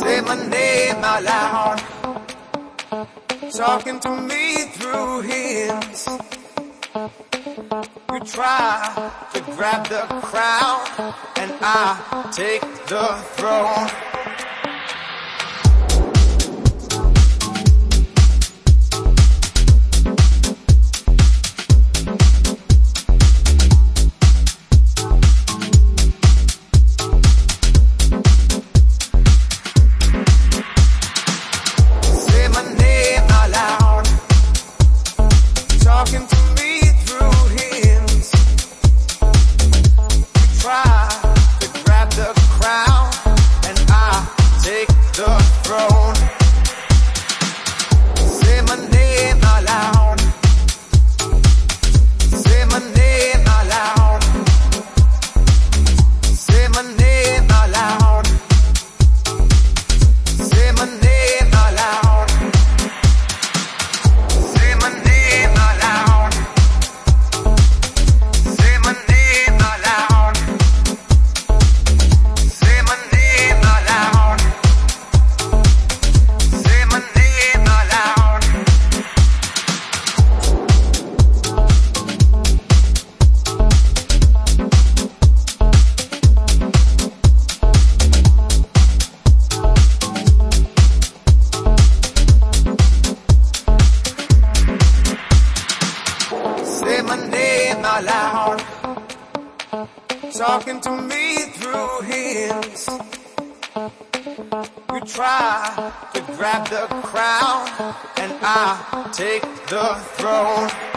Say my name out loud, talking to me through hymns. You try to grab the crown, and I take the throne. Talking to me through hymns. You try to grab the crown, and I take the throne. Say my name out loud. Say my name out loud. Say my name out loud. Say my name out loud. Say my name out loud. Say my name out loud. Say my name out loud. Say my name out loud. Say my name out loud, talking to me through hymns. You try to grab the crown, and I take the throne.